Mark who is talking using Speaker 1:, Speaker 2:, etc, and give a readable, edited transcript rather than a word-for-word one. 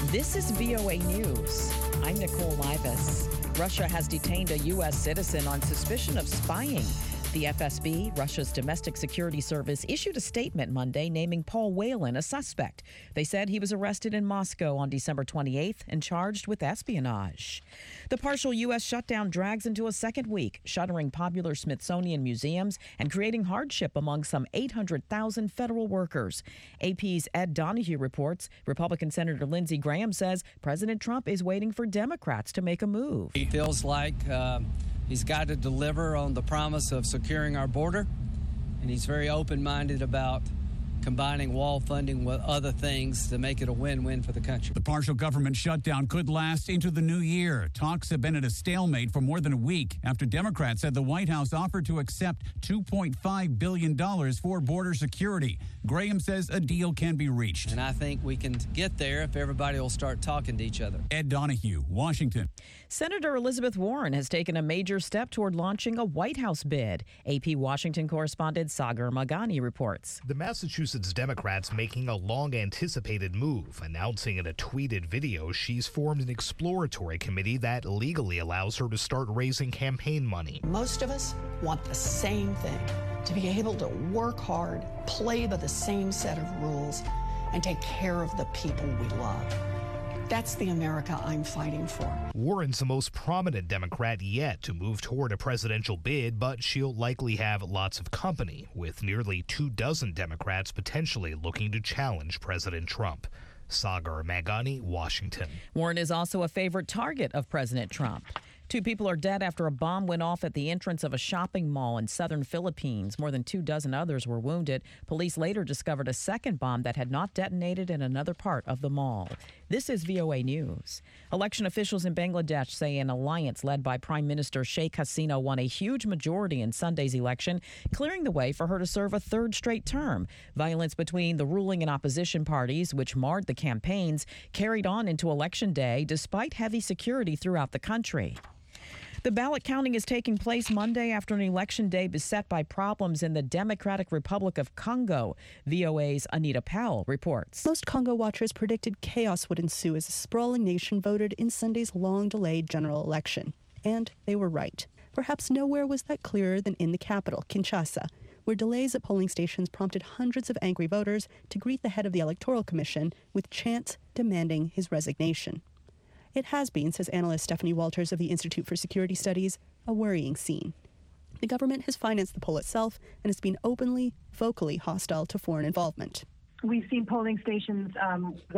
Speaker 1: This is VOA News. I'm Nicole Livas. Russia has detained a U.S. citizen on suspicion of spying. The FSB, Russia's domestic security service, issued a statement Monday naming Paul Whelan a suspect. They said he was arrested in Moscow on December 28th and charged with espionage. The partial U.S. shutdown drags into a second week, shuttering popular Smithsonian museums and creating hardship among some 800,000 federal workers. AP's Ed Donahue reports Republican Senator Lindsey Graham says President Trump is waiting for Democrats to make a move.
Speaker 2: He feels like he's got to deliver on the promise of securing our border, and he's very open-minded about combining wall funding with other things to make it a win-win for the country.
Speaker 3: The partial government shutdown could last into the new year. Talks have been at a stalemate for more than a week after Democrats said the White House offered to accept $2.5 billion for border security. Graham says a deal can be reached.
Speaker 2: And I think we can get there if everybody will start talking to each other.
Speaker 3: Ed Donahue, Washington.
Speaker 1: Senator Elizabeth Warren has taken a major step toward launching a White House bid. AP Washington correspondent Sagar Magani reports.
Speaker 4: The Massachusetts Democrats making a long-anticipated move, announcing in a tweeted video she's formed an exploratory committee that legally allows her to start raising campaign money.
Speaker 5: Most of us want the same thing, to be able to work hard, play by the same set of rules, and take care of the people we love. That's the America I'm fighting for.
Speaker 4: Warren's the most prominent Democrat yet to move toward a presidential bid, but she'll likely have lots of company, with nearly 24 Democrats potentially looking to challenge President Trump. Sagar Magani, Washington.
Speaker 1: Warren is also a favorite target of President Trump. 2 people are dead after a bomb went off at the entrance of a shopping mall in southern Philippines. More than 24 others were wounded. Police later discovered a second bomb that had not detonated in another part of the mall. This is VOA News. Election officials in Bangladesh say an alliance led by Prime Minister Sheikh Hasina won a huge majority in Sunday's election, clearing the way for her to serve a third straight term. Violence between the ruling and opposition parties, which marred the campaigns, carried on into Election Day despite heavy security throughout the country. The ballot counting is taking place Monday after an election day beset by problems in the Democratic Republic of Congo. VOA's Anita Powell reports.
Speaker 6: Most Congo watchers predicted chaos would ensue as the sprawling nation voted in Sunday's long-delayed general election. And they were right. Perhaps nowhere was that clearer than in the capital, Kinshasa, where delays at polling stations prompted hundreds of angry voters to greet the head of the Electoral Commission with chants demanding his resignation. It has been, says analyst Stephanie Walters of the Institute for Security Studies, a worrying scene. The government has financed the poll itself and has been openly, vocally hostile to foreign involvement.
Speaker 7: We've seen polling stations